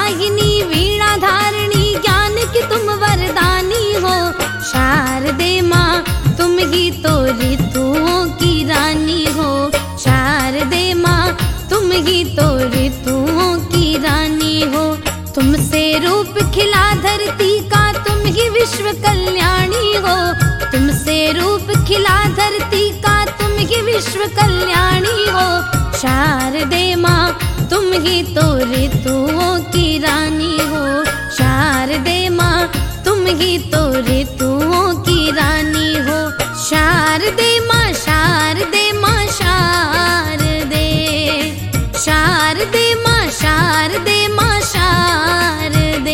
वाहिनी वीणा धारिणी ज्ञान की तुम वरदानी हो। शारदे माँ तुम ही तो ऋतुओं की रानी हो। शारदे माँ तुम ही तो ऋतुओं की रानी हो। तुमसे रूप खिला धरती का तुम ही विश्व कल्याणी हो। तुमसे रूप खिला धरती का तुम ही विश्व कल्याणी हो। शारदे माँ तुम ही तो ऋतुओं की रानी हो। शारदे माँ तुम ही तो ऋतुओं की रानी हो। शारदे माँ शारदे माँ शारदे, शारदे माँ शारदे माँ शारदे।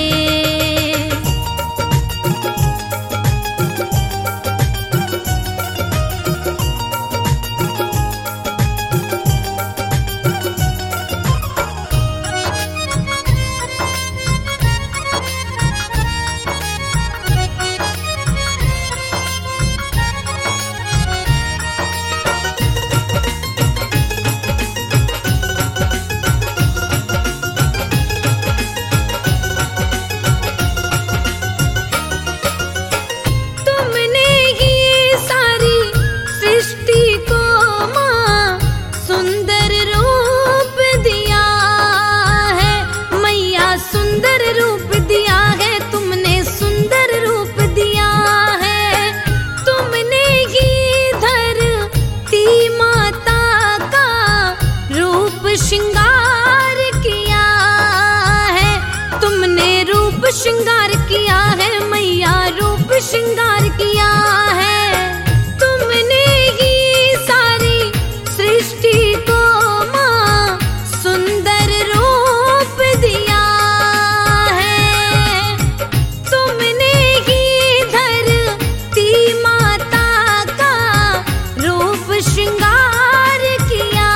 श्रृंगार किया है तुमने, रूप श्रृंगार किया है मैया, रूप श्रृंगार किया है तुमने ही सारी सृष्टि को माँ सुंदर रूप दिया है। तुमने ही धरती माता का रूप श्रृंगार किया।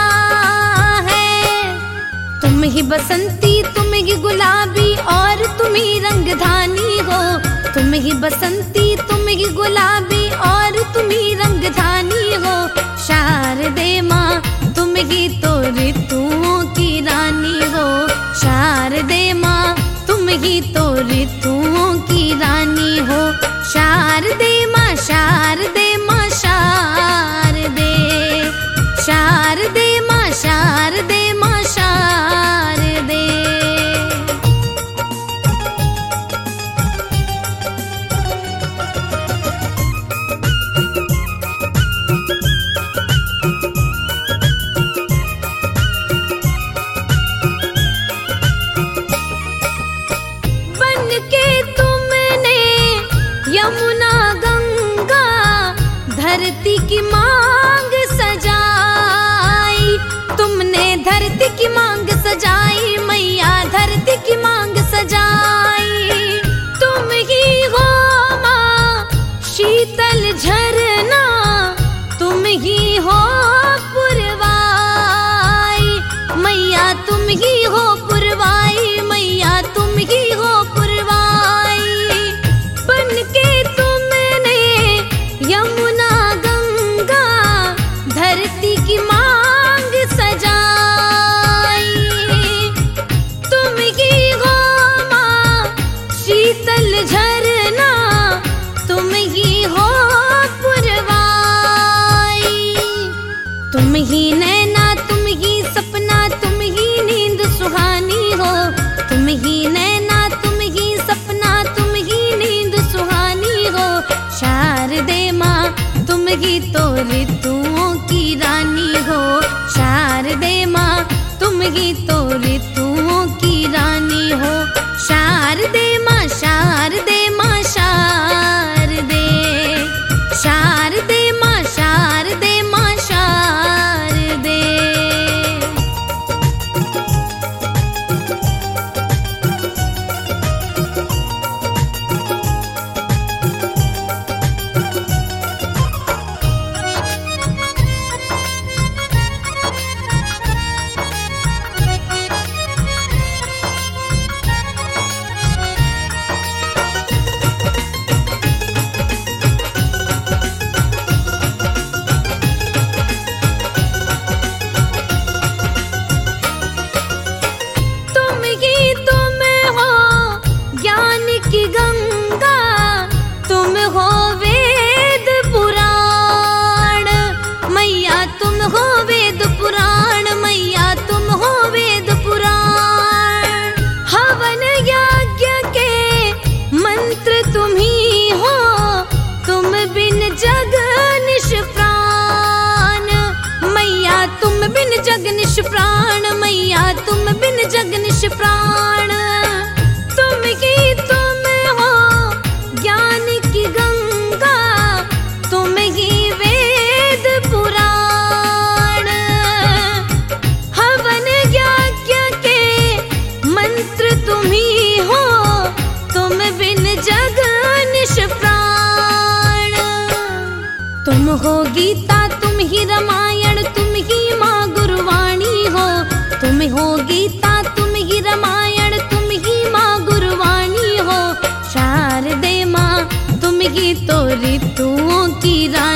तुम ही बसंती तुम ही गुलाबी और तुम ही रंगधानी हो। तुम ही बसंती तुम ही गुलाबी और तुम ही रंगधानी हो। शारदे माँ तुम ही तो ऋतुओं की रानी हो। शारदे माँ तुम ही तो ऋतुओं की रानी हो। शारदे माँ शारदे माँ शारदे, शारदे माँ शारदे माँ शारदे। बन के तुमने यमुना गंगा धरती की मांग सजाई। तुमने धरती की मांग सजाई मैया, धरती की मांग सजाई। तुम ही हो माँ शीतल झरना, तुम ही हो पुरवाई मैया, तुम ही हो पुरवाई मैया, तुम ही हो पुरवाई। बन के तुमने यमुना गंगा धरती की मांग सजाई। तुम ही हो माँ शीतल झरना, तुम ही हो पुरवाई। तुम ही नैना तुम ही सपना तुम ही नींद सुहानी हो। तुम ही नैना तुम ही सपना तुम ही नींद सुहानी हो। शारदे माँ तुम ही तो ऋतुओं की रानी हो। शारदे माँ तुम ही तो ऋतुओं की रानी हो। शारदे माँ शारदे माँ शारदे, शारदे माँ शारदे माँ शारदे। निश प्राण। तुम हो ज्ञान की गंगा, तुम ही वेद पुराण। हवन यज्ञ के मंत्र तुम ही हो, तुम बिन जग निश प्राण। तुम हो गीता तुम ही रामायण, तुम ही माँ गुरुवाणी हो। तुम हो गीता तुम ही रामायण, तुम ही माँ गुरुवाणी हो। शारदे माँ तुम ही तो ऋतुओं की रानी।